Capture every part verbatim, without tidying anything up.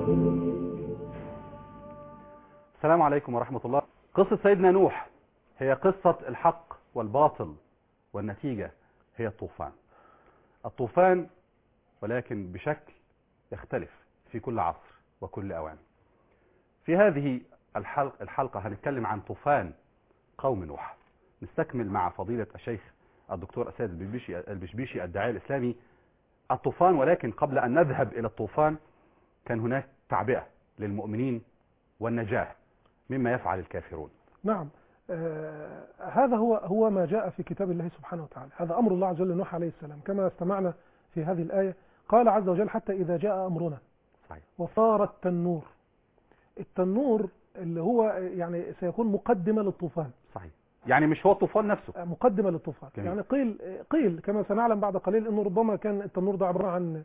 السلام عليكم ورحمة الله. قصة سيدنا نوح هي قصة الحق والباطل، والنتيجة هي الطوفان. الطوفان ولكن بشكل يختلف في كل عصر وكل أوان. في هذه الحلقة, الحلقة هنتكلم عن طوفان قوم نوح. نستكمل مع فضيلة الشيخ الدكتور أساد البشبيشي, البشبيشي الداعية الإسلامي الطوفان. ولكن قبل أن نذهب إلى الطوفان كان هناك تعبئة للمؤمنين والنجاة مما يفعل الكافرون. نعم، آه هذا هو هو ما جاء في كتاب الله سبحانه وتعالى. هذا أمر الله عز وجل لنوح عليه السلام كما استمعنا في هذه الآية. قال عز وجل: حتى إذا جاء أمرنا صحيح. وصار التنور. التنور اللي هو يعني سيكون مقدمة للطوفان. صحيح، يعني مش هو الطوفان نفسه، مقدمة للطوفان. جميل. يعني قيل قيل كما سنعلم بعد قليل أنه ربما كان التنور ده عبارة عن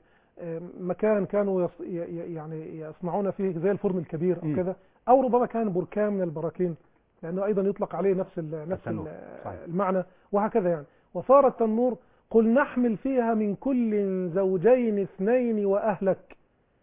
مكان كانوا يص يعني يصنعون فيه زي الفرن الكبير أو كذا، أو ربما كان بركان من البراكين، لأنه أيضا يطلق عليه نفس نفس المعنى، وهكذا يعني. وصار التنور قل نحمل فيها من كل زوجين اثنين وأهلك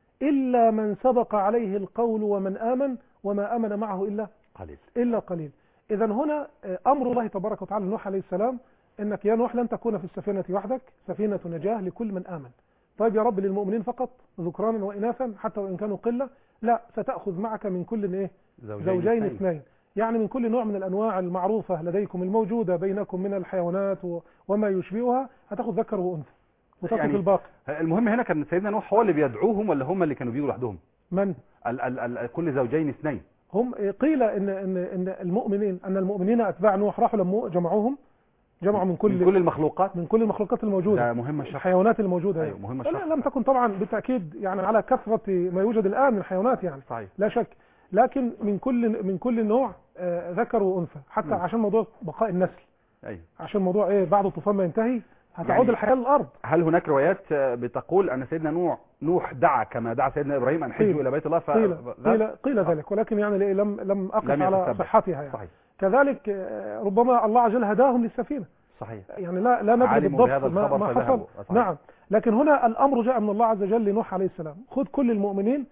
إلا من سبق عليه القول ومن آمن وما آمن معه إلا قليل إلا قليل. إذا هنا أمر الله تبارك وتعالى لنوح عليه السلام: إنك يا نوح لن تكون في السفينة وحدك، سفينة نجاة لكل من آمن. طيب يا رب، للمؤمنين فقط ذكرانا وإناثا حتى وإن كانوا قلة؟ لا، ستأخذ معك من كل إيه؟ زوجين, زوجين اثنين، يعني من كل نوع من الأنواع المعروفة لديكم الموجودة بينكم من الحيوانات وما يشبهها، هتأخذ ذكر وأنثى وتترك يعني الباقي. المهم هنا كان سيدنا نوح هو اللي بيدعوهم ولا هم اللي كانوا بيجوا لوحدهم؟ من؟ ال ال ال كل زوجين اثنين. هم قيل إن إن إن المؤمنين أن المؤمنين أتباع نوح راحوا لما جمعوهم، جمعوا من كل من كل المخلوقات من كل المخلوقات الموجودة، ده مهم الشرح. الحيوانات الموجودة. أيوة مهم الشرح. لم تكن طبعا بالتأكيد يعني على كثرة ما يوجد الآن من الحيوانات يعني. صحيح. لا شك، لكن من كل من كل نوع آه ذكر وأنثى، حتى م. عشان موضوع بقاء النسل. أيوة. عشان موضوع إيه، بعد الطوفان ما ينتهي هتعود يعني الحياة للأرض. هل هناك روايات بتقول أن سيدنا نوح نوح دعا كما دعا سيدنا إبراهيم أن حجوا إلى بيت الله؟ ف... قيل قيل, قيل آه. ذلك، ولكن يعني لم لم أقف لم على صحتها يعني. صحيح. كذلك ربما الله عز وجل هداهم للسفينة. صحيح. يعني لا لا ندري بالضبط ما, ما حصل. نعم، لكن هنا الأمر جاء من الله عز وجل لنوح عليه السلام: خذ كل المؤمنين،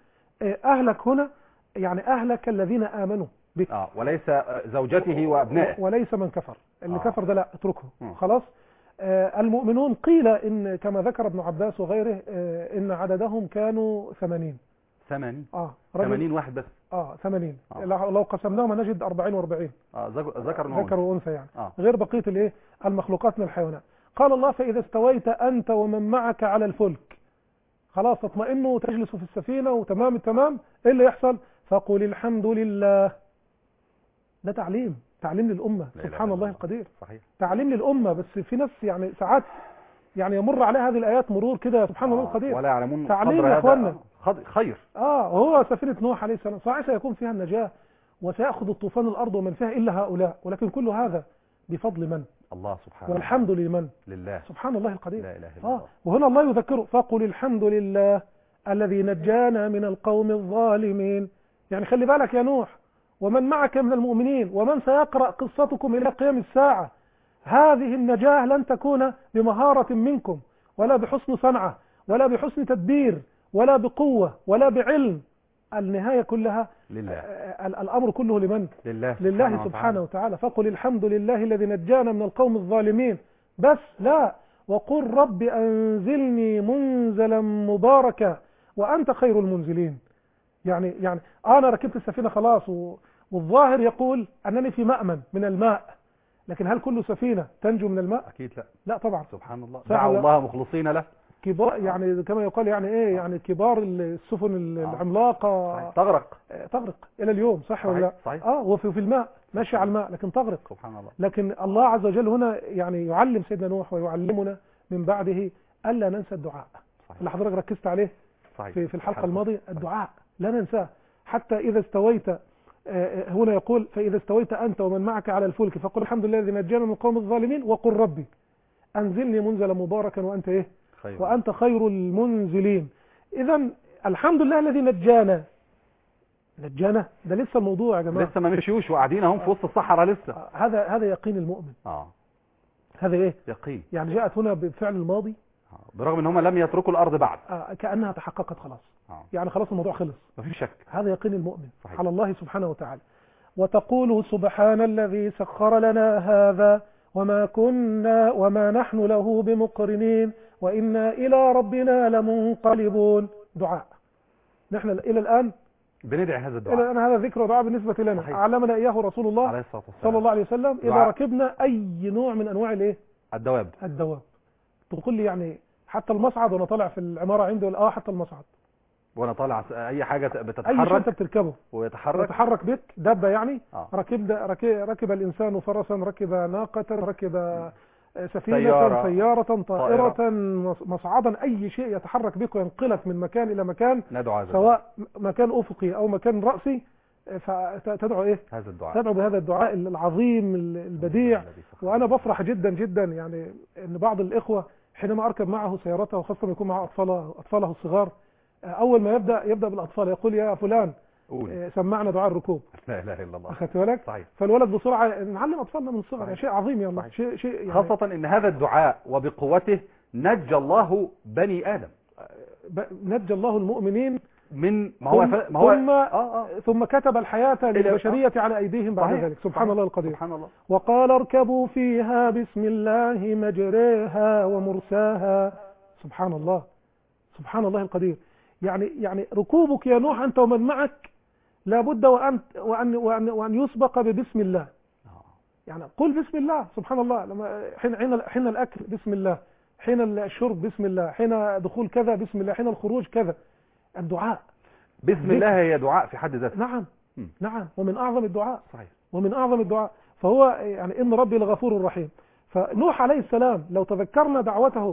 أهلك هنا يعني أهلك الذين آمنوا بك، آه وليس زوجته وأبنائه، وليس من كفر. اللي آه. كفر ده لا، اتركه م. خلاص. آه المؤمنون قيل إن كما ذكر ابن عباس وغيره آه إن عددهم كانوا ثمانين. ثمانين؟ اه ثمانين واحد بس. اه ثمانين. آه. لو قسمناهم نجد أربعين وأربعين. اه ذكر ذكر وأنثى يعني. آه. غير بقية الايه المخلوقات من الحيوانات. قال الله: فإذا استويت أنت ومن معك على الفلك، خلاص تطمئنوا وتجلسوا في السفينة وتمام التمام، ايه اللي يحصل؟ فقل الحمد لله. ده تعليم تعليم للأمة. سبحان الله القدير. صحيح. تعليم للأمة. بس في ناس يعني ساعات يعني يمر عليها هذه الآيات مرور كده، سبحان الله القدير، ولا يعلمون تعليم يا اخوانا. خير. اه هو سفينة نوح عليه السلام صحيح سيكون فيها النجاة وسيأخذ الطوفان الأرض ومن فيها إلا هؤلاء، ولكن كل هذا بفضل من؟ الله سبحانه. والحمد لمن؟ لله. سبحان الله القدير. لا إله إلا آه. الله. وهنا الله يذكره: فقل الحمد لله الذي نجانا من القوم الظالمين. يعني خلي بالك يا نوح ومن معك من المؤمنين ومن سيقرأ قصتكم إلى قيام الساعة، هذه النجاة لن تكون بمهارة منكم ولا بحسن صنعة ولا بحسن تدبير ولا بقوة ولا بعلم. النهاية كلها لله. الأمر كله لمن؟ لله, لله سبحانه, سبحانه وتعالى. فقل الحمد لله الذي نجانا من القوم الظالمين. بس لا، وقل رب أنزلني منزلا مباركا وأنت خير المنزلين. يعني يعني أنا ركبت السفينة خلاص، والظاهر يقول أنني في مأمن من الماء، لكن هل كل سفينة تنجو من الماء؟ أكيد لا. لا طبعا. سبحان الله. دعوا الله مخلصين له. كبار يعني كما يقال يعني ايه يعني كبار السفن العملاقة تغرق تغرق إلى اليوم، صح ولا لا؟ صحيح. اه وفي في الماء ماشي على الماء لكن تغرق. سبحان الله. لكن الله عز وجل هنا يعني يعلم سيدنا نوح ويعلمنا من بعده ألا ننسى الدعاء. صحيح. اللي حضرتك ركزت عليه صحيح. في في الحلقة الماضية، الدعاء لا ننساه. حتى إذا استويت، هنا يقول: فإذا استويت أنت ومن معك على الفلك فقل الحمد لله الذي نجانا من القوم الظالمين وقل ربي أنزلني منزلا مباركا وأنت إيه؟ خير. وأنت خير المنزلين. إذا الحمد لله الذي نجانا. نجانا ده لسه الموضوع يا جماعة، لسه ما مشيوش وقاعدين هم في وسط الصحراء لسه. هذا هذا يقين المؤمن. اه هذا إيه؟ يقين. يعني جاءت هنا بفعل الماضي برغم ان هم لم يتركوا الارض بعد. آه كأنها تحققت خلاص. آه. يعني خلاص الموضوع خلص، مفيش شك. هذا يقين المؤمن صحيح. على الله سبحانه وتعالى. وتقول سبحان الذي سخر لنا هذا وما كنا وما نحن له بمقرنين وإنا إلى ربنا لمنقلبون. دعاء نحن إلى الآن بندعي هذا الدعاء. إلى الآن هذا ذكر ودعاء بالنسبة لنا. صحيح. علمنا إياه رسول الله عليه الصلاة والسلام صلى الله عليه وسلم. إذا ركبنا أي نوع من أنواع الإيه؟ الدواب. الدواب. تقول لي يعني حتى المصعد وأنا طالع في العمارة عندي ولا آه حتى المصعد وانا طالع اي حاجه بتتحرك، اي شيء انت بتركبه ويتحرك يتحرك بك دابه يعني. آه. ركب ركب الانسان فرسا، ركب ناقه، ركب سفينه، سيارة, سيارة طائرة, طائرة مصعدا، اي شيء يتحرك بك وينقلك من مكان الى مكان، ندعو سواء مكان افقي او مكان راسي، فتدعو ايه؟ هذا الدعاء. تدعو بهذا الدعاء العظيم البديع. وانا بفرح جدا جدا يعني ان بعض الاخوه حينما اركب معه سيارته، وخاصه يكون معه اطفاله اطفاله الصغار، اول ما يبدا يبدا بالاطفال يقول يا فلان قول. سمعنا دعاء الركوب. لا اله الا الله. اخذت بالك؟ صحيح. فالولد بسرعه نعلم اطفالنا من الصغر، شيء عظيم يا الله. شيء شيء يعني خاصه ان هذا الدعاء وبقوته نجى الله بني ادم، نجى الله المؤمنين من ما هو ثم ما هو ثم, آه آه. ثم كتب الحياه للبشريه آه. على ايديهم بعد صحيح. ذلك. سبحان صحيح. الله القدير. سبحان الله. وقال اركبوا فيها بسم الله مجريها ومرساها. سبحان الله سبحان الله القدير. يعني يعني ركوبك يا نوح انت ومن معك لابد وان وان وان, وأن يسبق ببسم الله. يعني قل بسم الله. سبحان الله. لما حين حين حين الاكل بسم الله، حين الشرب بسم الله، حين دخول كذا بسم الله، حين الخروج كذا. الدعاء بسم الله هي دعاء في حد ذاته. نعم م. نعم ومن اعظم الدعاء. صحيح. ومن اعظم الدعاء. فهو يعني ان ربي لغفور رحيم. فنوح عليه السلام لو تذكرنا دعوته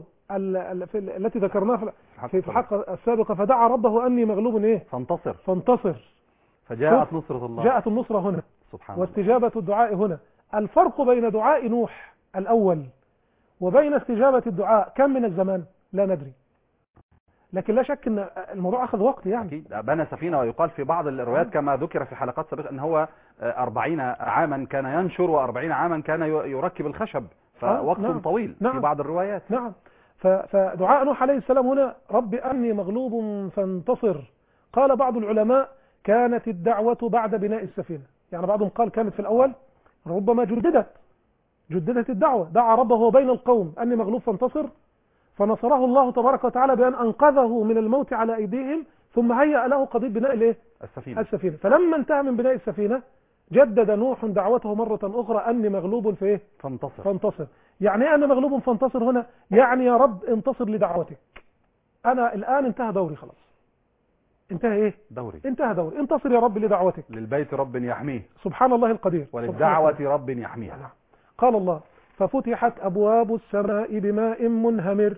التي ذكرناها في الحلقة السابقة، فدعا ربه أني مغلوب إيه؟ فانتصر. فانتصر. فجاءت نصرة الله. جاءت النصرة هنا. سبحان واستجابة الله. الدعاء هنا. الفرق بين دعاء نوح الأول وبين استجابة الدعاء كم من الزمان؟ لا ندري. لكن لا شك أن الموضوع أخذ وقت يعني. أكيد. بنى سفينة، ويقال في بعض الروايات كما ذكر في حلقات سابقة أن هو أربعين عاما كان ينشر وأربعين عاما كان يركب الخشب، فوقت نعم. طويل. نعم. في بعض الروايات. نعم. فدعاء نوح عليه السلام هنا رب أني مغلوب فانتصر. قال بعض العلماء كانت الدعوة بعد بناء السفينة، يعني بعضهم قال كانت في الأول، ربما جددت جددت الدعوة. دعا ربه بين القوم أني مغلوب فانتصر، فنصره الله تبارك وتعالى بأن أنقذه من الموت على أيديهم، ثم هيأ له قضية بناء الايه؟ السفينة. السفينة. فلما انتهى من بناء السفينة جدد نوح دعوته مرة أخرى أني مغلوب في ايه؟ فانتصر. فانتصر. يعني ايه أنا مغلوب فانتصر هنا؟ يعني يا رب انتصر لدعوتك. أنا الآن انتهى دوري خلاص. انتهى ايه؟ دوري. انتهى دوري. انتصر يا رب لدعوتك. للبيت رب يحميه. سبحان الله القدير. وللدعوة رب يحميها. نعم. قال الله ففتحت أبواب السماء بماء منهمر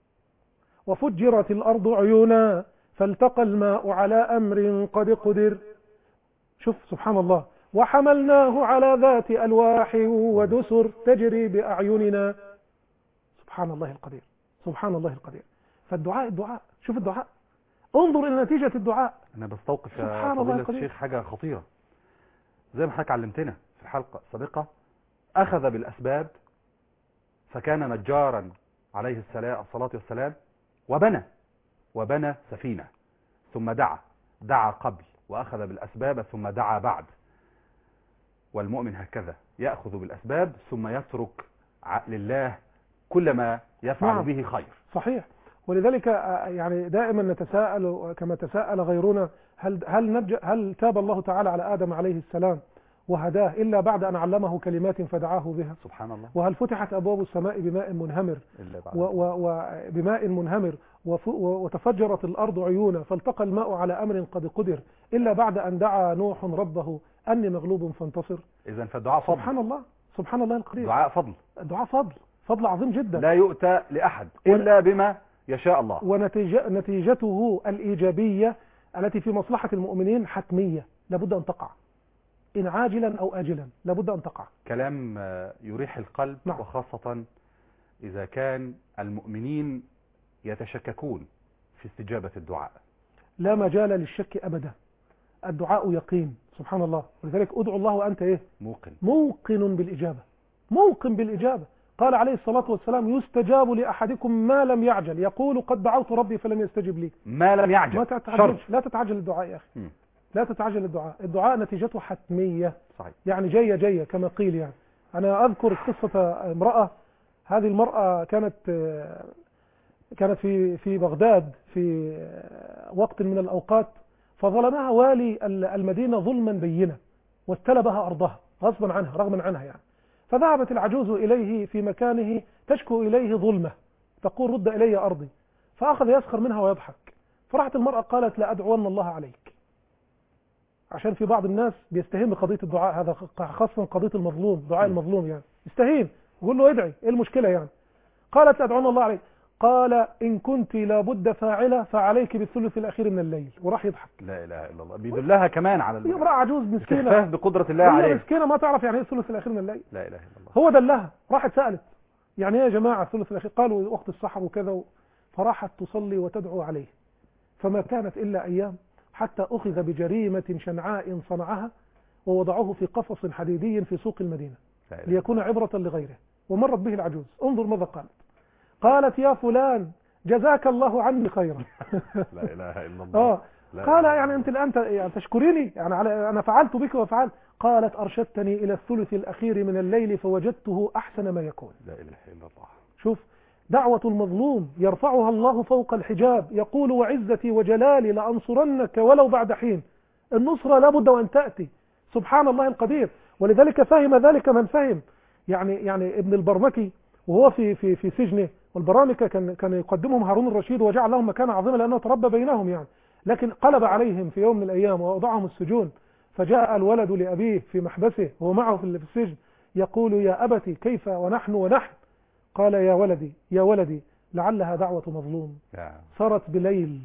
وفجرت الأرض عيونا فالتقى الماء على أمر قد قدر. شوف سبحان الله. وحملناه على ذات ألواح ودسر تجري بأعيننا. سبحان الله القدير. سبحان الله القدير. فالدعاء الدعاء. شوف الدعاء، انظر إلى نتيجة الدعاء. أنا بستوقف سبحان يا الله فضيلة الشيخ حاجة خطيرة زي ما حضرتك علمتنا في الحلقة السابقة. أخذ بالأسباب فكان نجارا عليه السلام الصلاة والسلام، وبنى وبنى سفينة، ثم دعا دعا قبل وأخذ بالأسباب ثم دعا بعد. والمؤمن هكذا يأخذ بالأسباب ثم يترك لله كل ما يفعل نعم. به خير. صحيح. ولذلك يعني دائما نتساءل كما تساءل غيرنا، هل هل نج هل تاب الله تعالى على آدم عليه السلام وهداه إلا بعد أن علمه كلمات فدعاه بها؟ سبحان الله. وهل فتحت أبواب السماء بماء منهمر وبماء منهمر وتفجرت الأرض عيونا فالتقى الماء على أمر قد قدر إلا بعد أن دعا نوح ربه أني مغلوب فانتصر؟ إذا فالدعاء فضل. سبحان الله سبحان الله القدير. دعاء فضل. الدعاء فضل فضل عظيم جدا لا يؤتى لأحد إلا بما يشاء الله. ونتيجته الإيجابية التي في مصلحة المؤمنين حتمية، لابد أن تقع إن عاجلا أو آجلا، لابد أن تقع. كلام يريح القلب. نعم. وخاصة إذا كان المؤمنين يتشككون في استجابة الدعاء. لا مجال للشك أبدا. الدعاء يقين. سبحان الله. ولذلك ادعو الله وأنت إيه؟ موقن. موقن بالإجابة. موقن بالإجابة. قال عليه الصلاة والسلام يستجاب لأحدكم ما لم يعجل، يقول قد دعوت ربي فلم يستجب لي. ما لم يعجل، ما تتعجلش، لا تتعجل الدعاء يا أخي. م. لا تتعجل الدعاء، الدعاء نتيجته حتمية. صحيح. يعني جاية جاية كما قيل. يعني أنا أذكر قصة امرأة، هذه المرأة كانت كانت في في بغداد في وقت من الأوقات، فظلمها والي المدينة ظلما بينا واستلبها أرضها غصبا عنها رغما عنها يعني. فذهبت العجوز إليه في مكانه تشكو إليه ظلمه، تقول رد إلي أرضي، فأخذ يسخر منها ويضحك. فرحت المرأة قالت لا أدعون الله عليك، عشان في بعض الناس بيستهين بقضية الدعاء، هذا خاصة قضية المظلوم، دعاء المظلوم يعني يستهين، يقول له ادعي، ايه المشكلة يعني؟ قالت أدعون الله عليك. قال إن كنت لابد فاعلة فعليك بالثلث الأخير من الليل، وراح يضحك. لا إله إلا الله، بيدلها كمان على المرأة. امرأة عجوز مسكينة استخفاف بقدرة الله عليه، مسكينة ما تعرف يعني ايه الثلث الأخير من الليل. لا إله إلا الله. هو دلها، راحت سألت يعني ايه يا جماعة الثلث الأخير؟ قالوا وقت السحر وكذا، فراحت تصلي وتدعو عليه. فما كانت إلا أيام حتى أخذ بجريمة شنعاء صنعها ووضعوه في قفص حديدي في سوق المدينة ليكون عبرة لغيره. ومرت به العجوز، انظر ماذا قالت. قالت يا فلان جزاك الله عني خيرا. لا إله إلا الله. آه. قال يعني أنت الآن يعني تشكريني يعني على أنا فعلت بك وفعلت. قالت أرشدتني إلى الثلث الأخير من الليل فوجدته أحسن ما يكون. لا إله إلا الله. شوف دعوة المظلوم يرفعها الله فوق الحجاب، يقول وعزتي وجلالي لأنصرنك ولو بعد حين. النصرة لابد وأن تأتي، سبحان الله القدير. ولذلك فهم ذلك من فهم. يعني يعني ابن البرمكي وهو في في في سجنه، والبرامكة كان كان يقدمهم هارون الرشيد وجعل لهم مكانة عظيمة لأنه تربى بينهم يعني، لكن قلب عليهم في يوم من الأيام ووضعهم السجون. فجاء الولد لأبيه في محبسه وهو معه في السجن يقول يا أبتي كيف ونحن ونحن؟ قال يا ولدي يا ولدي لعلها دعوة مظلوم صارت بليل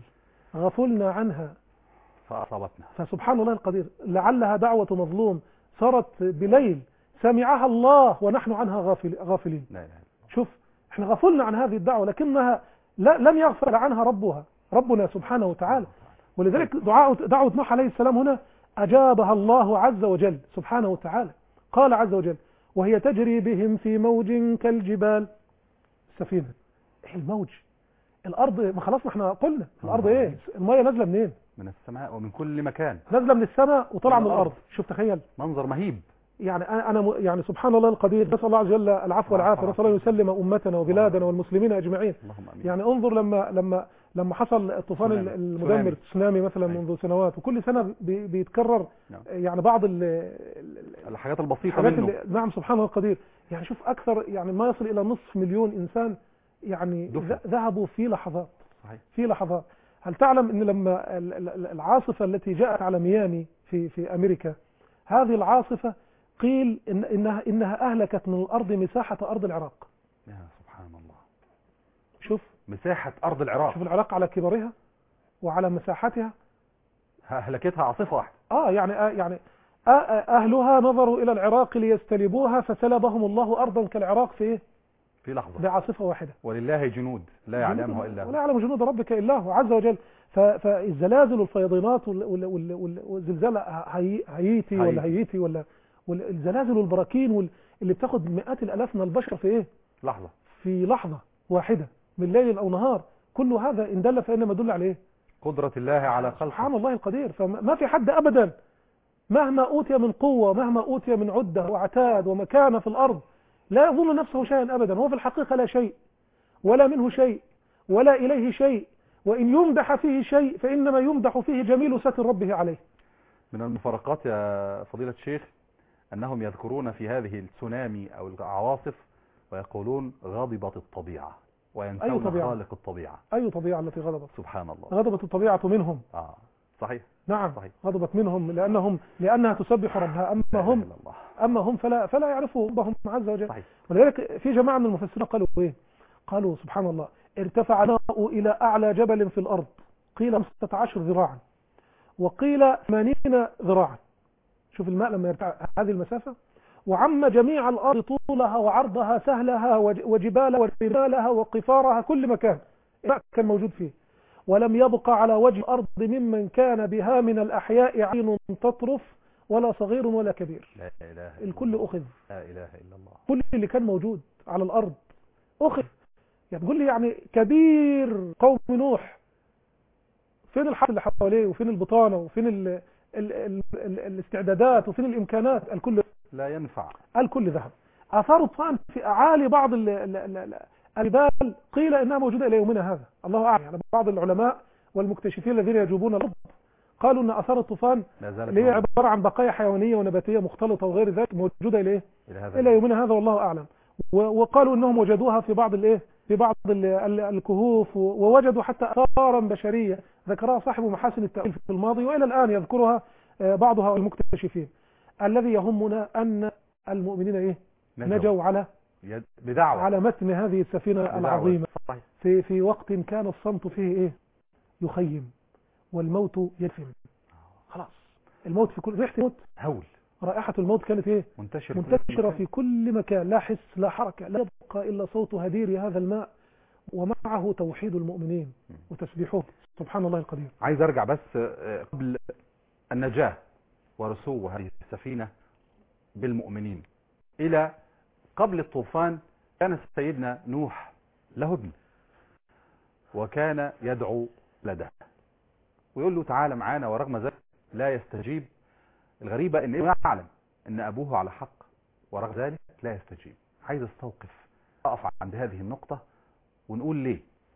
غفلنا عنها فأصابتنا. فسبحان الله القدير، لعلها دعوة مظلوم صارت بليل سمعها الله ونحن عنها غافل غافلين. لا لا. شوف احنا غفلنا عن هذه الدعوة لكنها لا لم يغفل عنها ربها ربنا سبحانه وتعالى. ولذلك دعاء دعوة نوح عليه السلام هنا أجابها الله عز وجل سبحانه وتعالى. قال عز وجل وهي تجري بهم في موج كالجبال. السفينة الموج، الأرض ما خلاص ما احنا قلنا الأرض ايه؟ المية نازلة منين؟ من السماء ومن كل مكان، نازلة من السماء وطلع من الأرض. شوف تخيل منظر مهيب. يعني أنا يعني سبحان الله القدير، نسأل الله عز وجل العفو والعافية، نسأل الله يسلم أمتنا وبلادنا والمسلمين أجمعين. يعني انظر لما لما لما حصل الطوفان المدمر التسونامي مثلا منذ سنوات، وكل سنة بيتكرر يعني بعض الحاجات البسيطة منه. نعم سبحان الله القدير. يعني شوف أكثر يعني ما يصل إلى نصف مليون إنسان يعني ذهبوا في لحظات. صحيح. في لحظات. هل تعلم أن لما العاصفة التي جاءت على ميامي في في أمريكا، هذه العاصفة قيل إن إنها إنها أهلكت من الأرض مساحة أرض العراق. يا سبحان الله. شوف مساحة أرض العراق. شوف العراق على كبرها وعلى مساحتها أهلكتها عاصفة واحدة. آه يعني آه يعني آه أهلها نظروا إلى العراق ليستلبوها فسلبهم الله أرضا كالعراق في إيه؟ في لحظة بعاصفة واحدة. ولله جنود لا يعلمها إلا هو. ولا يعلم جنود ربك إلا هو عز وجل. فالزلازل والفيضانات والزلزال هايتي ولا هايتي ولا والزلازل والبراكين اللي بتاخد مئات الآلاف من البشر في إيه؟ لحظة. في لحظة واحدة من ليل أو نهار. كل هذا إن دل فإنما يدل عليه قدرة الله على خلقه سبحان الله القدير. فما في حد أبدا مهما أوتي من قوة مهما أوتي من عدة وعتاد ومكانة في الأرض لا يظن نفسه شيئا أبدا. هو في الحقيقة لا شيء ولا منه شيء ولا إليه شيء، وإن يمدح فيه شيء فإنما يمدح فيه جميل ستر ربه عليه. من المفارقات يا فضيلة الشيخ أنهم يذكرون في هذه التسونامي أو العواصف ويقولون غضبت الطبيعة وينسون أي خالق الطبيعة. أي طبيعة التي غضبت؟ سبحان الله. غضبت الطبيعة منهم. آه صحيح. نعم صحيح. غضبت منهم لأنهم لأنها تسبح ربها، أما هم أما هم فلا فلا يعرفوا ربهم عز وجل. صحيح. ولذلك في جماعة من المفسرين قالوا إيه؟ قالوا سبحان الله ارتفع الماء إلى أعلى جبل في الأرض، قيل خمسة عشر ذراعا وقيل ثمانين ذراعا. شوف الماء لما يرتفع هذه المسافة، وعم جميع الأرض طولها وعرضها سهلها وجبالها ورمالها وقفارها، كل مكان الماء كان موجود فيه، ولم يبق على وجه الأرض ممن كان بها من الأحياء عين تطرف ولا صغير ولا كبير، لا إله إلا الكل الله. أخذ، لا إله إلا الله. كل اللي كان موجود على الأرض أخذ. يعني تقول لي يعني كبير قوم نوح فين الحق اللي حواليه وفين البطانة وفين ال ال ال ال الاستعدادات وفين الإمكانات؟ الكل لا ينفع. الكل ذهب. آثار الطعام في أعالي بعض ال- ال- ال- الجبال قيل إنها موجودة إلى يومنا هذا، الله أعلم. يعني بعض العلماء والمكتشفين الذين يجوبون الأرض قالوا أن آثار الطوفان لا زالت اللي هي موجودة. عبارة عن بقايا حيوانية ونباتية مختلطة وغير ذلك موجودة إلى إيه؟ إلى هذا إلى يومنا هذا والله أعلم. و- وقالوا إنهم وجدوها في بعض الإيه؟ في بعض ال- ال- الكهوف، و- ووجدوا حتى آثارا بشرية ذكرها صاحب محاسن التأويل في الماضي وإلى الآن يذكرها آه، بعض هؤلاء المكتشفين. الذي يهمنا أن المؤمنين إيه؟ نجوا. نجوا على يد- بدعوة على متن هذه السفينة بدعوة. العظيمة صحيح. في في وقت كان الصمت فيه إيه؟ يخيم والموت يدفن. خلاص الموت في كل ريحة الموت، هول. رائحة الموت كانت إيه؟ منتشر منتشرة في كل مكان، لا حس لا حركة، لا يبقى إلا صوت هدير هذا الماء ومعه توحيد المؤمنين وتسبيحه سبحان الله القدير. عايز ارجع بس آه، قبل النجاة ورسو هذه السفينة بالمؤمنين الى قبل الطوفان. كان سيدنا نوح له ابن وكان يدعو لده ويقول له تعالى معانا، ورغم ذلك لا يستجيب. الغريبة انه يعلم ان ابوه على حق ورغم ذلك لا يستجيب. عايز استوقف اقف عند هذه النقطة ونقول ليه.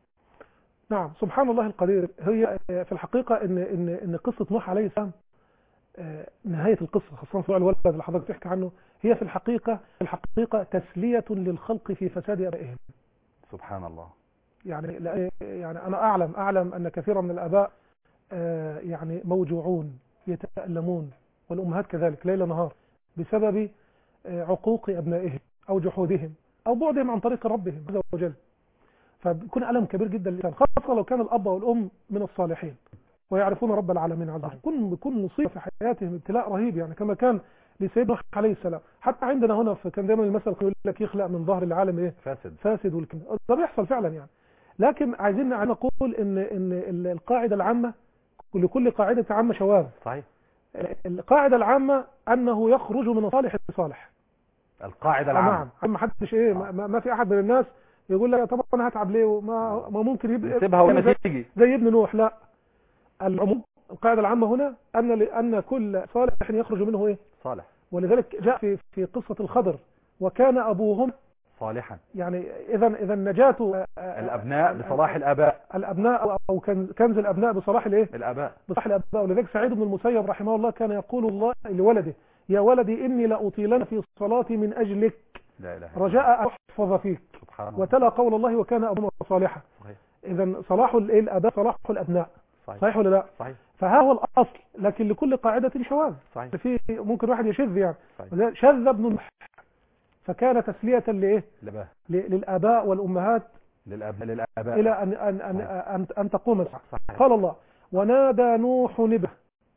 نعم سبحان الله القدير. هي في الحقيقة ان ان ان قصة نوح عليه السلام آه، نهاية القصة خاصة في الولد اللي حضرتك تحكي عنه هي في الحقيقة في الحقيقة تسلية للخلق في فساد آبائهم. سبحان الله. يعني لا- يعني أنا أعلم أعلم أن كثيرا من الآباء آه، يعني موجوعون يتألمون والأمهات كذلك ليل نهار بسبب آه، عقوق أبنائهم أو جحودهم أو بعدهم عن طريق ربهم عز وجل. فبيكون ألم كبير جدا للإنسان خاصة لو كان الأب والأم من الصالحين ويعرفون رب العالمين عز وجل. بيكون بيكون مصيبة في حياتهم، ابتلاء رهيب يعني كما كان لسيدنا نوح عليه السلام. حتى عندنا هنا في كان دايما المثل يقول لك يخلق من ظهر العالم ايه؟ فاسد. فاسد والكلام ده بيحصل فعلا يعني. لكن عايزين نقول ان ان القاعده العامه لكل قاعده عامه شواذ. صحيح. القاعده العامه انه يخرج من صالح لصالح. القاعدة العامة. نعم ما حدش ايه ما, ما في احد من الناس يقول لك طب انا هتعب ليه وما ما ممكن يبقى نسيبها وما زي, تيجي زي ابن نوح. لا العموم القاعده العامه هنا ان لان كل صالح يخرج منه ايه؟ صالح. ولذلك جاء في في قصه الخضر وكان ابوهم صالحا. يعني اذا اذا نجاة الابناء بصلاح الاباء. الابناء او كنز الابناء بصلاح الايه؟ الاباء. بصلاح الاباء. ولذلك سعيد بن المسيب رحمه الله كان يقول الله لولده يا ولدي اني لاطيلن في صلاتي من اجلك لا اله الا رجاء ان احفظ فيك. سبحان الله. وتلا قول الله وكان ابوهما صالحا. صحيح. اذا صلاح الاباء صلاح الابناء. صحيح. صحيح ولا لا؟ صحيح. فها هو الاصل. لكن لكل قاعده شواذ. صحيح. في ممكن واحد يشذ يعني. صحيح. شذ ابن نوح فكان تسليه لايه؟ لباه. للاباء والامهات للاباء للاباء الى ان ان ان ان, أن تقوم الساعه. صحيح. قال الله ونادى نوح ابنه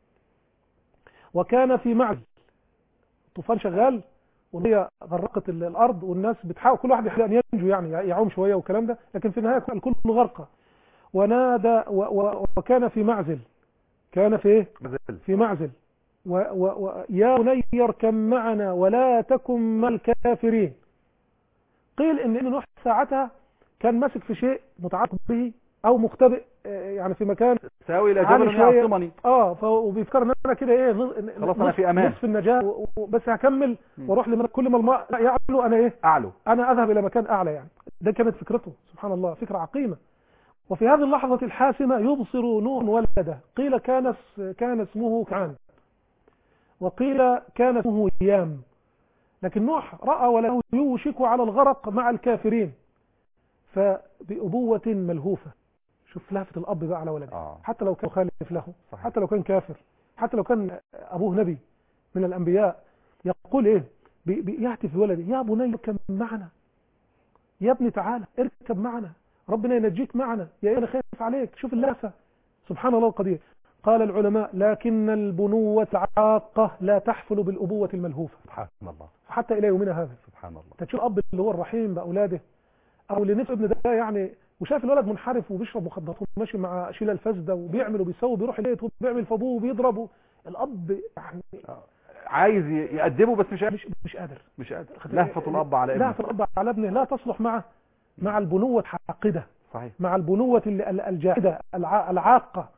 وكان في معزل. الطوفان شغال وهي غرقت الارض والناس بتحاول كل واحد يحاول ان ينجو يعني يعوم شويه والكلام ده، لكن في النهايه الكل غرقه. ونادى و و وكان في معزل. كان في ايه؟ في معزل. و و و يا بني اركب معنا ولا تكن مع الكافرين. قيل ان نوح ساعتها كان ماسك في شيء متعلق به او مختبئ يعني في مكان ساوي الى جبل يعصمني. اه وبيفكر ان انا كده ايه خلاص انا في امان نصف النجاه بس هكمل واروح لمن كل ما الماء يعلو انا ايه اعلو انا اذهب الى مكان اعلى يعني. ده كانت فكرته سبحان الله، فكره عقيمه. وفي هذه اللحظه الحاسمه يبصر نوح ولده. قيل كان كان اسمه كنعان وقيل كان اسمه يام. لكن نوح راى ولده يوشك على الغرق مع الكافرين فبأبوة ملهوفة. شوف لهفة الأب بقى على ولده. آه. حتى لو كان مخالف له. صحيح. حتى لو كان كافر، حتى لو كان أبوه نبي من الأنبياء، يقول إيه؟ يهتف بولده يا بني اركب معنا، يا ابني تعالى اركب معنا، ربنا ينجيك معنا، يا أنا خايف عليك. شوف اللهفة سبحان الله القدير. قال العلماء لكن البنوة العاقة لا تحفل بالأبوة الملهوفة. سبحان الله. حتى إلى يومنا هذا. سبحان الله. تشوف الأب اللي هو الرحيم بأولاده او اللي نفسه ابن ده يعني وشايف الولد منحرف وبيشرب مخدرات وماشي مع شيله الفاسده وبيعمل وبيسوي بيروح البيت وبيعمل في ابوه وبيضربه. الاب يعني عايز يأدبه بس مش مش, مش قادر مش قادر لهفة الأب على ابنه لهفة الأب على ابنه لا تصلح معه مع البنوة الحاقدة، صحيح. مع البنوة الجاحدة العاقة،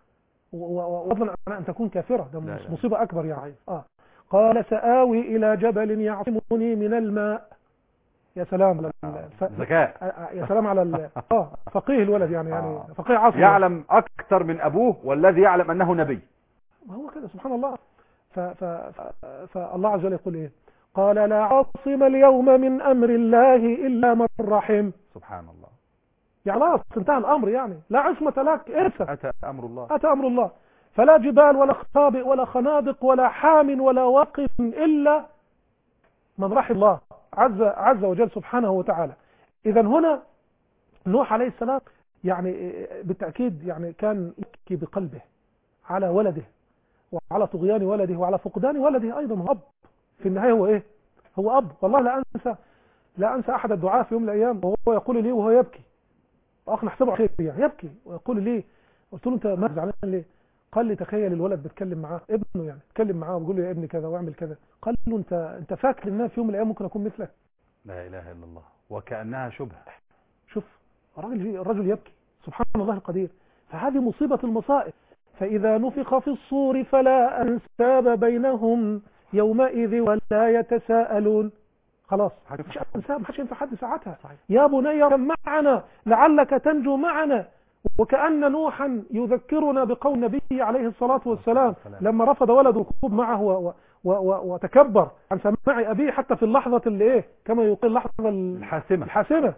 وفضلا عن أن تكون كافرة، ده لا مصيبة لا. أكبر يعني. آه. قال سآوي إلى جبل يعصمني من الماء. يا سلام على الذكاء، يا سلام على ال... اه فقيه الولد يعني يعني آه. فقيه عصر، يعلم أكثر من أبوه والذي يعلم أنه نبي. ما هو كده سبحان الله. ف... ف... ف... فالله عز وجل يقول إيه؟ قال لا عاصم اليوم من أمر الله إلا من رحم. سبحان الله. يعني خلاص انتهى الأمر، يعني لا عصمة لك، ارث أتى أمر الله، أتى أمر الله، فلا جبال ولا خابئ ولا خنادق ولا حام ولا واقف إلا من رحم الله عز عز وجل سبحانه وتعالى. إذا هنا نوح عليه السلام يعني بالتأكيد يعني كان يبكي بقلبه على ولده وعلى طغيان ولده وعلى فقدان ولده أيضا. هو أب في النهاية، هو إيه؟ هو أب. والله لا أنسى لا أنسى أحد الدعاة في يوم من الأيام وهو يقول لي وهو يبكي، أخ نحسبه خير يعني، يبكي ويقول لي، قلت له أنت ما زعلان ليه؟ قال لي تخيل الولد بيتكلم معاه، ابنه يعني بيتكلم معاه وبيقول له يا ابني كذا واعمل كذا. قال له انت انت فاكر ان في يوم من الايام ممكن اكون مثلك؟ لا اله الا الله، وكانها شبهه. شوف الراجل الرجل يبكي، سبحان الله القدير. فهذه مصيبه المصائب. فاذا نفخ في الصور فلا انساب بينهم يومئذ ولا يتساءلون. خلاص مش انساب، محدش ينفع حد ساعتها. يا بني اركب معنا لعلك تنجو معنا. وكأن نوحا يذكرنا بقول النبي عليه الصلاة والسلام لما رفض ولد الركوب معه وتكبر عن سماع أبيه حتى في اللحظة اللي إيه كما يقول اللحظة الحاسمة, الحاسمة.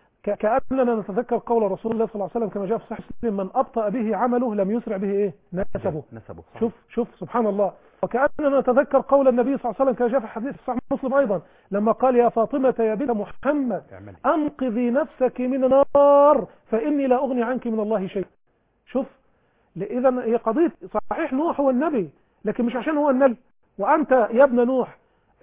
كأننا نتذكر قول رسول الله صلى الله عليه وسلم كما جاء في صحيح مسلم من أبطأ به عمله لم يسرع به إيه نسبه. نسبه. شوف شوف سبحان الله. وكأننا نتذكر قول النبي صلى الله عليه وسلم كما جاء في حديث صحيح مسلم أيضا لما قال يا فاطمة يا بنت محمد أنقذي نفسك من النار فإني لا أغني عنك من الله شيء. شوف إذا هي قضية صحيح نوح هو النبي، لكن مش عشان هو النبي وأنت يا ابن نوح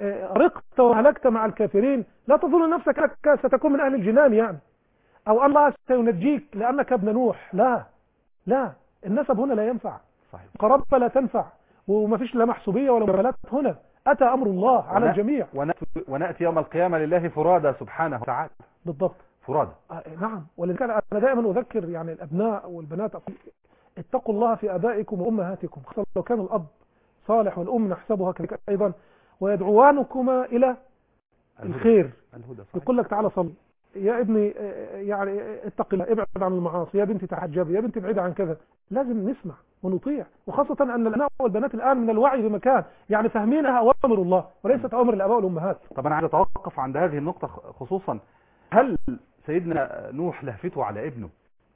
رقت وهلكت مع الكافرين لا تظن نفسك أنك ستكون من أهل الجنان يعني، أو الله سينجيك لأنك ابن نوح. لا لا، النسب هنا لا ينفع، قرابة لا تنفع، وما فيش لا محسوبية ولا مبالات. هنا أتى أمر الله على ون... الجميع. ونأتي يوم القيامة لله فرادى سبحانه وتعالى. بالضبط فرادى. آه نعم. ولذلك أنا دائما أذكر يعني الأبناء والبنات اتقوا الله في أبائكم وأمهاتكم، خاصة لو كان الأب صالح والأم نحسبها كذلك أيضا، ويدعوانكما إلى الخير. يقول لك تعالى صل يا ابني يعني اتق الله، ابعد عن المعاصي، يا بنتي تحجبي، يا بنتي ابعدي عن كذا. لازم نسمع ونطيع، وخاصة أن الأبناء والبنات الآن من الوعي بمكان يعني فاهمينها أوامر الله وليست أوامر الآباء والأمهات. طب أنا عايز أتوقف عند هذه النقطة خصوصا، هل سيدنا نوح لهفته على ابنه؟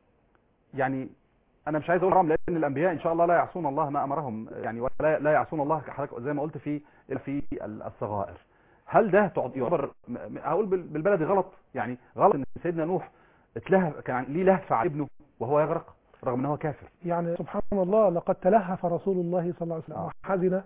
يعني أنا مش عايز أقول حرام، لأن الأنبياء إن شاء الله لا يعصون الله ما أمرهم يعني، ولا لا يعصون الله زي ما قلت في في الصغائر. هل ده يعتبر هقول بالبلدي غلط؟ يعني غلط ان سيدنا نوح اتلهف، كان ليه لهفه على ابنه وهو يغرق رغم ان هو كافر؟ يعني سبحان الله لقد تلهف رسول الله صلى الله عليه وسلم وحزن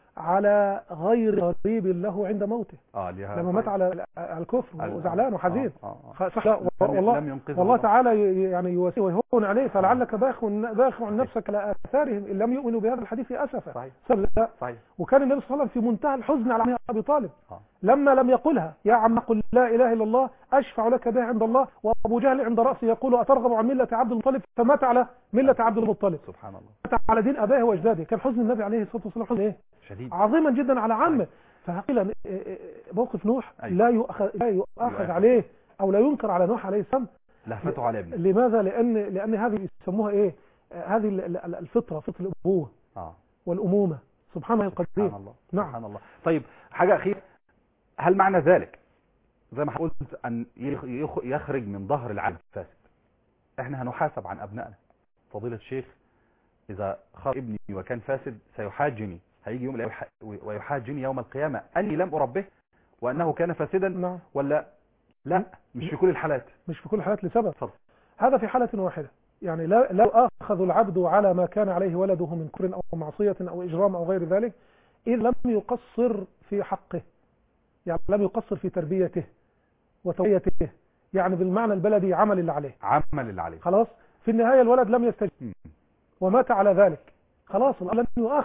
على غير قريب له عند موته. اه لما مات على الكفر وزعلان وحزين. آه آه آه. والله والله تعالى يعني يواسيه ويهون عليه، فلعلك باخع باخع نفسك على اثارهم ان لم يؤمنوا بهذا الحديث اسفا. صحيح. صحيح. وكان النبي صلى الله عليه وسلم في منتهى الحزن على ابي طالب آه. لما لم يقلها يا عم قل لا اله الا الله اشفع لك بها عند الله، وابو جهل عند راسه يقول اترغب عن مله عبد المطلب، فمات على مله عبد المطلب. سبحان الله. مات على دين ابائه واجداده. كان حزن النبي عليه الصلاه والسلام حزن ايه شديد عظيما جدا على عمه. فقيل موقف نوح لا يؤخذ لا يؤخذ عليه او لا ينكر على نوح عليه السلام لهفته على ابنه. لماذا؟ لان لان هذه يسموها ايه هذه الفطره، فطره الابوه اه والامومه. سبحان الله القدير. سبحان الله. نعم. سبحان الله. طيب حاجه اخيره، هل معنى ذلك زي ما قلت ان يخرج من ظهر العالم فاسد؟ احنا هنحاسب عن ابنائنا فضيله الشيخ، اذا خرج ابني وكان فاسد سيحاجني، هيجي يوم ويحاجني يوم القيامة أني لم أربه وأنه كان فاسدا. نعم. ولا لا؟ مش في كل الحالات. مش في كل الحالات لسبب. فضل. هذا في حالة واحدة، يعني لا لا أخذ العبد على ما كان عليه ولده من كفر أو معصية أو إجرام أو غير ذلك إذ لم يقصر في حقه، يعني لم يقصر في تربيته وتوعيته، يعني بالمعنى البلدي عمل اللي عليه. عمل اللي عليه. خلاص في النهاية الولد لم يستجب ومات على ذلك، خلاص لن يؤاخذ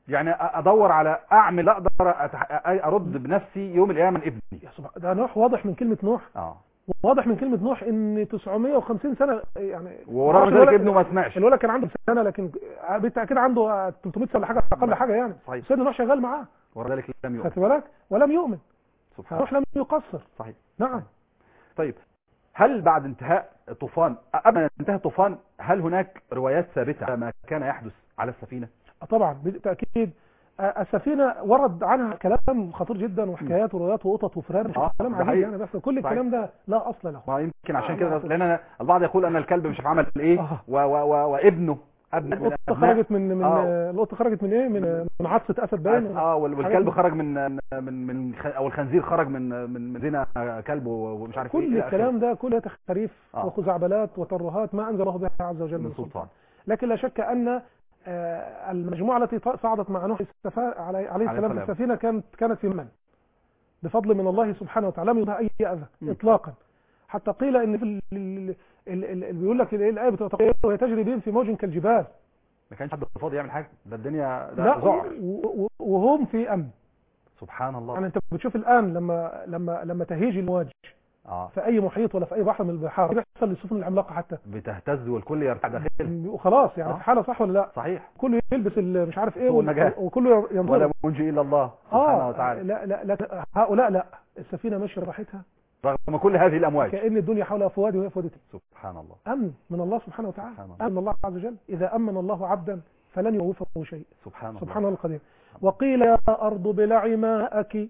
يعني ادور على اعمل اقدر أتح... ارد بنفسي يوم القيامه من ابني. يا سبحان، ده نوح واضح من كلمه نوح. اه واضح من كلمه نوح ان تسعمائة وخمسين سنه يعني، ورغم ذلك ابنه ما سمعش. الولد كان عنده سنه لكن بالتاكيد عنده ثلاثمائة سنه ولا حاجه، اقل حاجه يعني. صحيح. سيدنا نوح شغال معاه ورغم ذلك لم يؤمن. خدت بالك؟ ولم يؤمن. سبحان نوح لم يقصر. صحيح. نعم. طيب هل بعد انتهاء الطوفان، قبل ان ينتهي الطوفان، هل هناك روايات ثابته على ما كان يحدث على السفينه؟ طبعا بالتاكيد. السفينه ورد عنها كلام خطير جدا، وحكايات وروايات وقطط وفرار، آه كلام عجيب يعني، بس كل الكلام ده لا اصل له. ما يمكن عشان كده، لان البعض يقول ان الكلب مش عمل ايه آه. و و و وابنه ابن القطه خرجت من من آه. القطه خرجت من ايه من من عطسه اسد باين. اه والكلب خرج من من من او الخنزير خرج من من من زنا كلب ومش عارف كل ايه. كل الكلام ده كله تخاريف آه. وخزعبلات وترهات ما انزل الله بها عز وجل من سلطان. لكن لا شك ان المجموعه التي صعدت مع نوح عليه السلام في السفينه كانت كانت في من بفضل من الله سبحانه وتعالى، لم يضع اي اذى اطلاقا. حتى قيل ان في اللي بيقول لك الايه بتقول وهي تجري بهم في موج كالجبال، ما كانش حد فاضي يعمل حاجه، ده الدنيا ده لا ذعر وهم في امن. سبحان الله. يعني انت بتشوف الان لما لما لما تهيج المواج اه في اي محيط ولا في اي بحر من البحار بيحصل للسفن العملاقه حتى بتهتز والكل يرتع داخلها وخلاص يعني. آه. في حاله صح ولا لا؟ صحيح. كله يلبس مش عارف ايه وال... وكله ينظر ولا منجي الا الله سبحانه آه وتعالى. لا لا لا هؤلاء لا، السفينه ماشيه براحتها رغم كل هذه الامواج، كأن الدنيا حولها فوادي وهي فوادتين. سبحان الله. امن من الله سبحانه وتعالى. سبحان الله. امن الله عز وجل. اذا امن الله عبدا فلن يخوفه شيء. سبحان الله. سبحان الله القدير. وقيل يا ارض بلعي ماءك،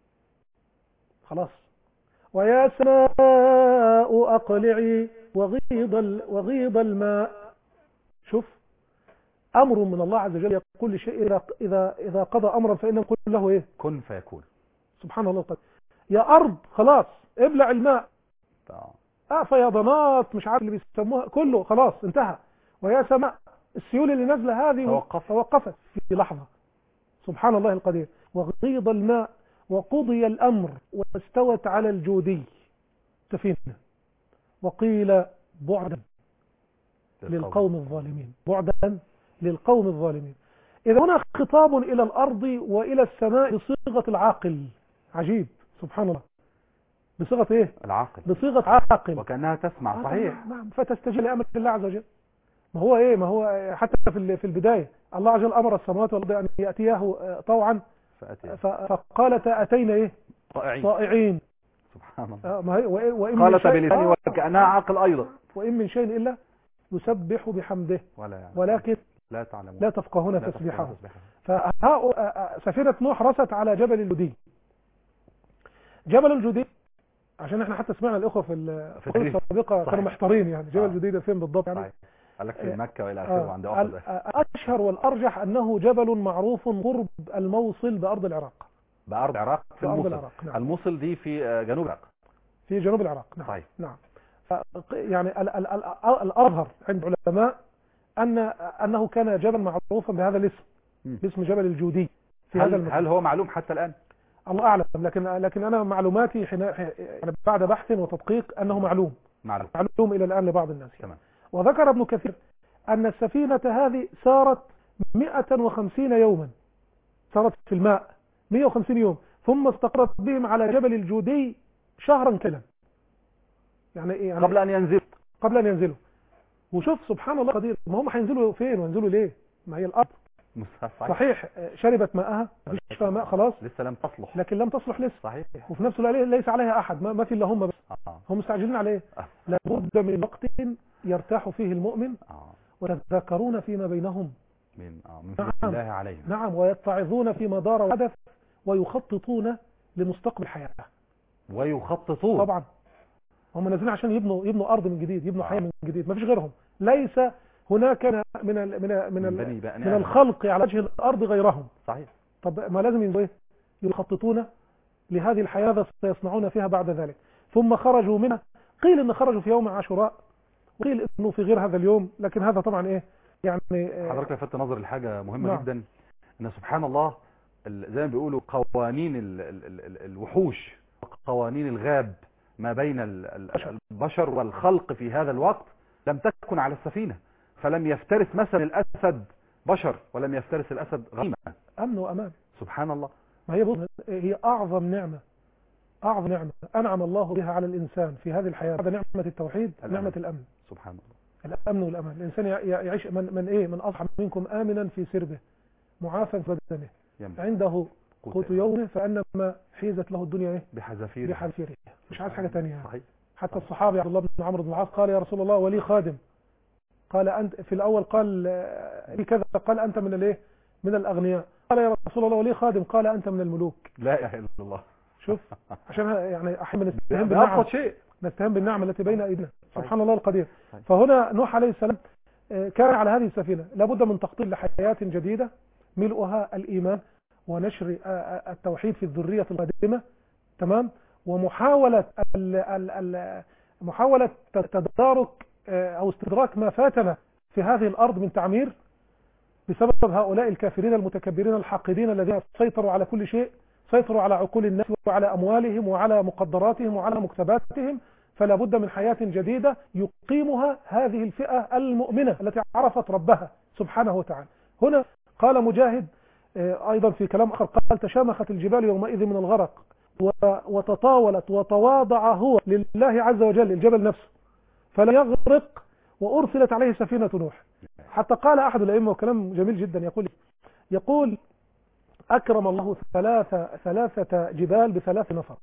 خلاص، ويا سماء اقلعي وغيض ال... وغيض الماء. شوف، امر من الله عز وجل يقول لشيء اذا اذا اذا قضى امرا فانه يقول له ايه؟ كن فيكون. سبحان الله القدير. يا ارض خلاص ابلع الماء. اه فيضانات مش عارف اللي بيسموها كله خلاص انتهى. ويا سماء، السيول اللي نازله هذه توقف. توقفت في لحظه. سبحان الله القدير. وغيض الماء وقضي الامر واستوت على الجودي سفينه. وقيل بعدا للقوم الظالمين. بعدا للقوم الظالمين. اذا هنا خطاب الى الارض والى السماء بصيغه العاقل. عجيب. سبحان الله. بصيغه ايه؟ العاقل. بصيغه عاقل. وكانها تسمع. صحيح. نعم. فتستجيب لامر الله عز وجل. ما هو ايه؟ ما هو حتى في في البدايه الله عز وجل امر السماوات والارض ان ياتياه طوعا فقالت اتينا ايه؟ طائعين. طائعين. سبحان الله. آه ما هي وإن قالت بلساني وكانها عاقل ايضا. وان من شيء الا يسبح بحمده ولا يعني. ولكن لا تعلمون لا تفقهون تسبيحهم. فسفينه نوح رست على جبل الجودي. جبل الجودي عشان احنا حتى سمعنا الاخوه في القصه السابقه كانوا محتارين يعني جبل الجودي ده فين بالضبط يعني. قال لك في مكه والى اخره عند احد. اشهر والارجح انه جبل معروف قرب الموصل بارض العراق. بارض العراق في الموصل. العراق. نعم. الموصل دي في جنوب العراق. في جنوب العراق. نعم. صحيح. نعم. يعني ال ال ال الاظهر عند علماء ان انه كان جبل معروفا بهذا الاسم باسم جبل الجودي في هل هذا المكان. هل هو معلوم حتى الان؟ الله اعلم، لكن لكن انا معلوماتي حين يعني بعد بحث وتدقيق انه معلوم معلوم معلوم الى الان لبعض الناس. تمام. وذكر ابن كثير ان السفينه هذه سارت مئة وخمسين يوما، سارت في الماء مئة وخمسين يوم، ثم استقرت بهم على جبل الجودي شهرا كلا. يعني ايه؟ يعني قبل ان ينزلوا قبل ان ينزلوا. وشوف سبحان الله قدير، ما هم هينزلوا فين وينزلوا ليه؟ ما هي الارض صحيح. صحيح شربت ماءها، مفيش فيها ماء خلاص، لسه لم تصلح، لكن لم تصلح لسه. صحيح. وفي نفس الوقت ليس عليها احد، ما في الا هم بس. آه. هم مستعجلين عليه. آه. لابد من وقت يرتاح فيه المؤمن. آه. ويتذاكرون فيما بينهم من آه. من فضل نعم. الله عليهم. نعم. ويتعظون فيما دار وحدث ويخططون لمستقبل الحياه. ويخططون طبعا هم نازلين عشان يبنوا يبنوا ارض من جديد، يبنوا آه. حياه من جديد، ما فيش غيرهم. ليس هناك من ال من ال من, ال من, من الخلق على وجه الارض غيرهم. صحيح. طب ما لازم ينزلوا ايه؟ يخططون لهذه الحياه سيصنعون فيها بعد ذلك. ثم خرجوا منها، قيل ان خرجوا في يوم عاشوراء، وقيل انه في غير هذا اليوم، لكن هذا طبعا ايه يعني. حضرتك لفت نظر لحاجه مهمه نعم. جدا، ان سبحان الله زي ما بيقولوا قوانين ال ال ال الوحوش، قوانين الغاب ما بين البشر والخلق في هذا الوقت لم تكن على السفينة، فلم يفترس مثلا الأسد بشر ولم يفترس الأسد غنيمة. أمن وأمان. سبحان الله. ما هي بص هي أعظم نعمة، أعظم نعمة أنعم الله بها على الإنسان في هذه الحياة بعد نعمة التوحيد، الأمن. نعمة الأمن. سبحان الله. الأمن والأمان. الإنسان يعيش من, من إيه من أصحى منكم آمنا في سربه معافى في بدنه يمن. عنده قوت يومه فأنما حيزت له الدنيا إيه بحذافيره بحذافيره، مش عايز حاجة تانية. صحيح. حتى صحيح. الصحابي عبد الله بن عمرو بن العاص قال يا رسول الله ولي خادم، قال أنت في الأول قال لي كذا، قال أنت من الإيه من الأغنياء، قال يا رسول الله ولي خادم، قال أنت من الملوك. لا إله إلا الله. شوف عشان يعني أحيانا نستهين بالنعم، شيء نستهين بالنعم التي بين أيدينا. سبحان الله القدير. فهنا نوح عليه السلام كان على هذه السفينة لابد من تخطيط لحياة جديدة ملؤها الإيمان ونشر التوحيد في الذرية القادمة، تمام، ومحاولة ال ال ال محاولة تدارك أو استدراك ما فاتنا في هذه الأرض من تعمير بسبب هؤلاء الكافرين المتكبرين الحاقدين الذين سيطروا على كل شيء، سيطروا على عقول الناس وعلى أموالهم وعلى مقدراتهم وعلى مكتباتهم. فلا بد من حياة جديدة يقيمها هذه الفئة المؤمنة التي عرفت ربها سبحانه وتعالى. هنا قال مجاهد أيضا في كلام آخر قال تشامخت الجبال يومئذ من الغرق وتطاولت وتواضع هو لله عز وجل الجبل نفسه فلا يغرق وأرسلت عليه سفينة نوح. حتى قال أحد الأئمة وكلام جميل جدا يقول يقول أكرم الله ثلاثة ثلاثة جبال بثلاث نفر.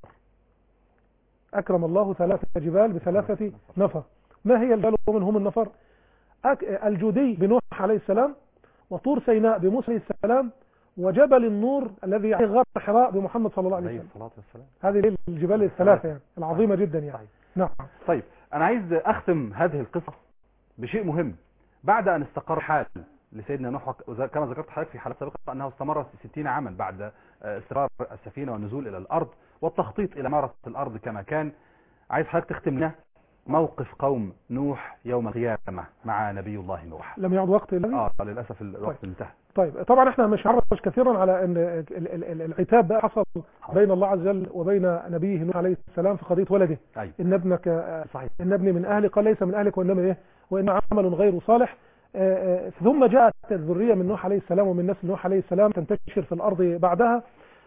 أكرم الله ثلاثة جبال بثلاثة نفر. ما هي الجبال ومنهم النفر؟ الجودي بنوح عليه السلام، وطور سيناء بموسى عليه السلام، وجبل النور الذي يعني غار حراء بمحمد صلى الله عليه وسلم. هذه الجبال الثلاثة يعني العظيمة جدا يعني. نعم. طيب أنا عايز أختم هذه القصة بشيء مهم. بعد أن استقر حال لسيدنا نوح كما ذكرت حضرتك في حلقة سابقة أنه استمر ستين عاما بعد استقرار السفينة والنزول إلى الأرض والتخطيط إلى عمارة الأرض كما كان، عايز حضرتك تختم لنا موقف قوم نوح يوم القيامة مع نبي الله نوح. لم يعد وقت الذي اه للأسف الوقت طيب. انتهى. طيب طبعا احنا مش هنعرج كثيرا على ان العتاب بقى حصل بين الله عز وجل وبين نبيه نوح عليه السلام في قضية ولده. أيوة. ان ابنك صحيح. ان ابني من اهلي قال ليس من اهلك وانما ايه وان عمل غير صالح. آآ آآ ثم جاءت الذرية من نوح عليه السلام ومن نسل نوح عليه السلام تنتشر في الارض بعدها.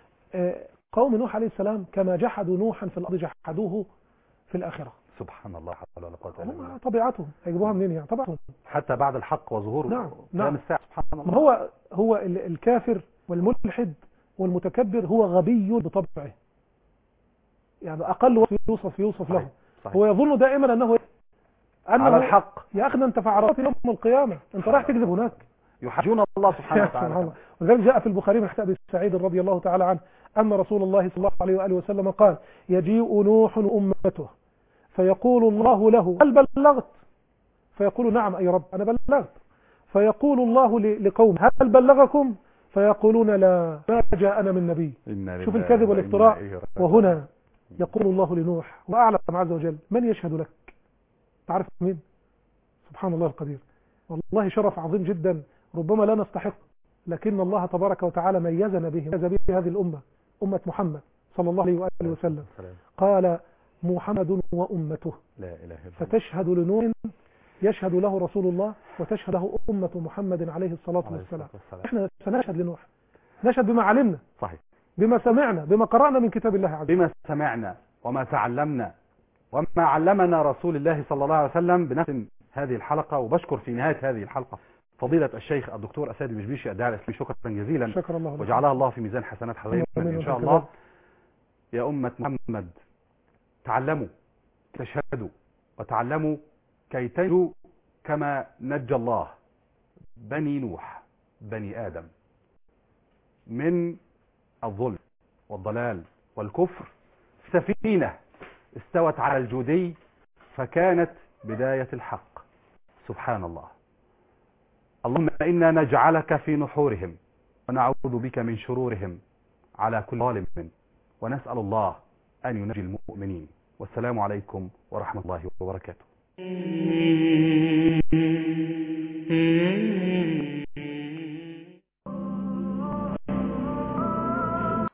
قوم نوح عليه السلام كما جحدوا نوحا في الارض جحدوه في الاخرة. سبحان الله حول ولا قوة الا بالله. طبيعتهم هيجيبوها منين يعني؟ طبيعتهم حتى بعد الحق وظهور نعم نعم الساعة. سبحان الله. ما هو هو الكافر والملحد والمتكبر هو غبي بطبعه، يعني اقل وصف يوصف يوصف له. صحيح. هو يظن دائما انه انه على الحق. يا اخي انت في عرفات يوم القيامة انت رايح تكذب هناك. يحجون الله سبحانه وتعالى. وذلك جاء في البخاري من حديث ابي سعيد رضي الله تعالى عنه ان رسول الله صلى الله عليه واله وسلم قال يجيء نوح امته فيقول الله له هل بلغت؟ فيقول نعم أي رب أنا بلغت. فيقول الله لقوم هل بلغكم؟ فيقولون لا ما جاءنا من نبي. شوف الكذب والافتراء. وهنا يقول الله لنوح وأعلم عز وجل من يشهد لك؟ تعرف مين؟ سبحان الله القدير. والله شرف عظيم جدا ربما لا نستحق، لكن الله تبارك وتعالى ميزنا به ميز به هذه الأمة أمة محمد صلى الله عليه وآله وسلم. قال محمد وأمته لا إله إلا الله. فتشهد لنوح يشهد له رسول الله وتشهد له أمة محمد عليه الصلاة والسلام. احنا سنشهد لنوح نشهد بما علمنا. صحيح. بما سمعنا بما قرأنا من كتاب الله عز وجل. بما سمعنا وما تعلمنا وما علمنا رسول الله صلى الله عليه وسلم. بنختم هذه الحلقة وبشكر في نهاية هذه الحلقة فضيلة الشيخ الدكتور أساد المشبيشي الداعية الإسلامي شكرا جزيلا. شكرا الله. وجعلها الله في ميزان حسنات حضرتك إن شاء الله. يا أمة محمد تعلموا تشهدوا وتعلموا كي تنجوا كما نجى الله بني نوح بني آدم من الظلم والضلال والكفر. سفينة استوت على الجودي فكانت بداية الحق. سبحان الله. اللهم إنا نجعلك في نحورهم ونعوذ بك من شرورهم على كل ظالم ونسأل الله أن ينجي المؤمنين. والسلام عليكم ورحمة الله وبركاته.